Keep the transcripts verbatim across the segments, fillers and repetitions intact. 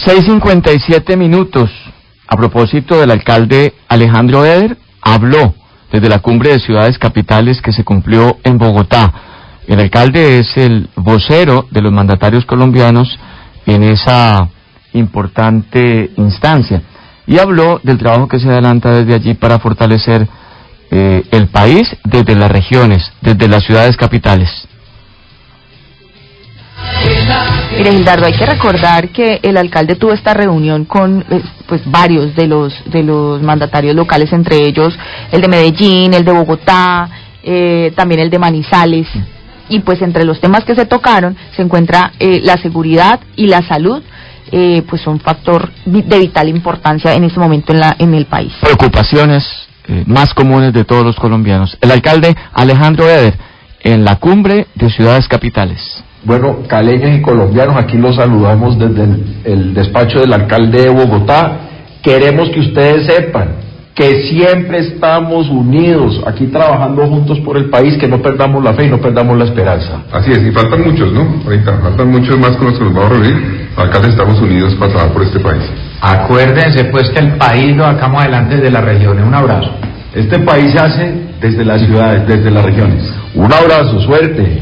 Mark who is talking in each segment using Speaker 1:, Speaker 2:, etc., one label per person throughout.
Speaker 1: seis cincuenta y siete minutos. A propósito del alcalde Alejandro Eder, habló desde la cumbre de ciudades capitales que se cumplió en Bogotá. El alcalde es el vocero de los mandatarios colombianos en esa importante instancia y habló del trabajo que se adelanta desde allí para fortalecer eh, el país desde las regiones, desde las ciudades capitales.
Speaker 2: Mire, Gildardo, hay que recordar que el alcalde tuvo esta reunión con pues varios de los de los mandatarios locales, entre ellos el de Medellín, el de Bogotá, eh, también el de Manizales, y pues entre los temas que se tocaron se encuentra eh, la seguridad y la salud, eh, pues son factor de vital importancia en este momento en la en el país. Preocupaciones eh, más comunes de todos los colombianos. El alcalde Alejandro Eder en la cumbre de ciudades capitales.
Speaker 3: Bueno, caleños y colombianos, aquí los saludamos desde el, el despacho del alcalde de Bogotá. Queremos que ustedes sepan que siempre estamos unidos, aquí trabajando juntos por el país, que no perdamos la fe y no perdamos la esperanza.
Speaker 4: Así es, y faltan muchos, ¿no? Ahorita, faltan muchos más con los que nos vamos a reunir. Alcaldes, estamos unidos para trabajar por este país.
Speaker 5: Acuérdense pues que el país lo sacamos adelante desde las regiones. Un abrazo.
Speaker 3: Este país se hace desde las ciudades, desde las regiones. Un abrazo, suerte.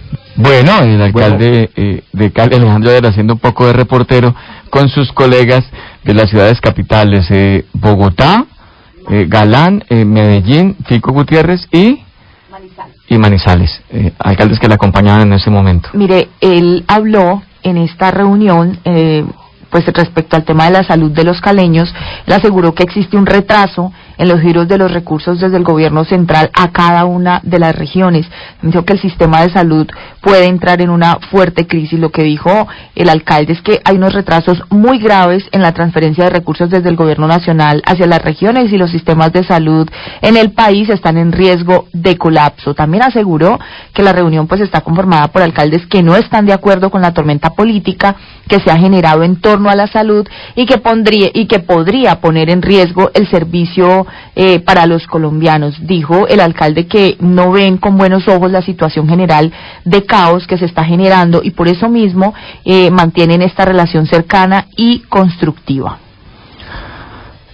Speaker 1: Bueno, el alcalde bueno. Eh, de Cali, Alejandro Eder, haciendo un poco de reportero con sus colegas de las ciudades capitales, eh, Bogotá, eh, Galán, eh, Medellín, Fico Gutiérrez y Manizales, y Manizales eh, alcaldes que le acompañaban en ese momento. Mire, él habló en esta reunión, eh, pues respecto al tema de la salud de los caleños, él aseguró que existe un retraso en los giros de los recursos desde el gobierno central a cada una de las regiones. Dijo que el sistema de salud puede entrar en una fuerte crisis. Lo que dijo el alcalde es que hay unos retrasos muy graves en la transferencia de recursos desde el gobierno nacional hacia las regiones y los sistemas de salud en el país están en riesgo de colapso. También aseguró que la reunión pues está conformada por alcaldes que no están de acuerdo con la tormenta política que se ha generado en torno a la salud y que pondría y que podría poner en riesgo el servicio Eh, para los colombianos. Dijo el alcalde que no ven con buenos ojos la situación general de caos que se está generando y por eso mismo eh, mantienen esta relación cercana y constructiva.